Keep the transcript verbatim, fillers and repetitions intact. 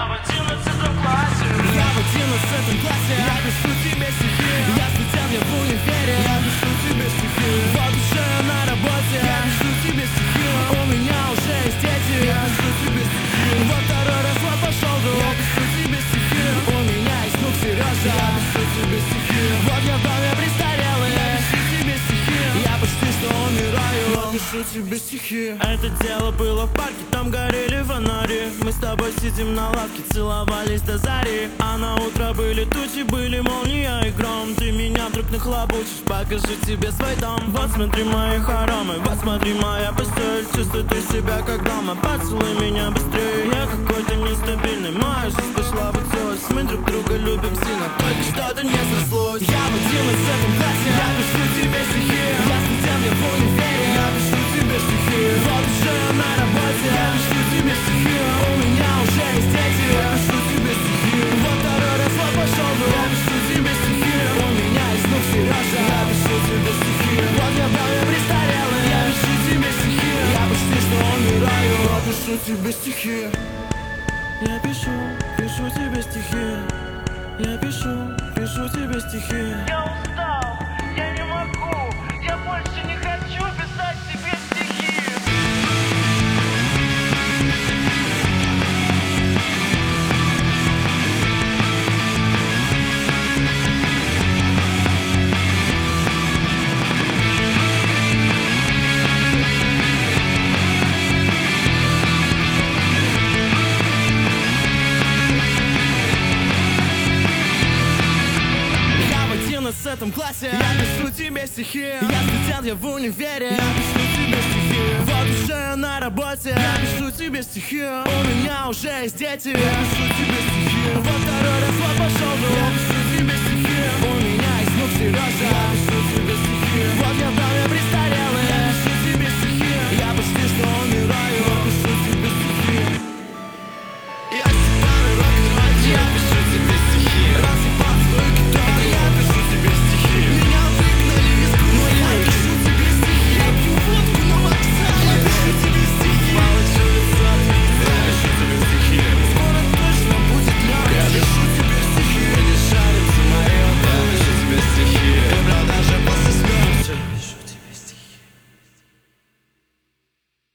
в одиннадцатом классе. Я в одиннадцатом классе. Я пишу тебе стихи. Я студент, я в универе. Я пишу тебе стихи. Вот уже на работе. Я пишу тебе стихи. У меня уже есть дети. Я пишу тебе стихи. Вот второй раз вот пошел друг. Я пишу тебе стихи. У меня есть внук Сережа. Я пишу тебе стихи. Вот я в доме престарелый. Я пишу тебе стихи. Я почти что умираю. Но пишу тебе стихи. Это дело было в парке, там горели фонари. Мы с тобой сидим на лавке, целовались до зари. А на утро были тучи, были молния и гром. Ты меня вдруг нахлобучишь, покажу тебе свой дом. Вот смотри мои хоромы, вот смотри моя постель. Чувствуй ты себя как дома, поцелуй меня быстрее. Я какой-то нестабильный, моя жизнь пошла в утёс. Мы друг друга любим сильно, только что-то не срослось. Я в одиннадцатом классе. Я пишу тебе стихи. Я студент, я в универе. Я пишу тебе стихи. Вот уже на работе. Я пишу тебе стихи. У меня уже есть дети. Я пишу тебе стихи. Вот второй раз вот пошел друг. Я пишу тебе стихи. У меня есть внук Сережа. Я пишу тебе стихи. Вот я в доме престарелый. Я пишу тебе стихи. Я почти что умираю. Я пишу тебе стихи. Я пишу, пишу тебе стихи. Я пишу, пишу тебе стихи. Я устал, я не могу, я больше не хочу писать тебе стихи. В этом классе. Я пишу тебе стихи. Я студент, я в универе. Я пишу тебе стихи. Вот уже на работе. Я пишу тебе стихи. У меня уже есть дети. Я пишу тебе стихи. Вот второй раз вот пошел друг. Я пишу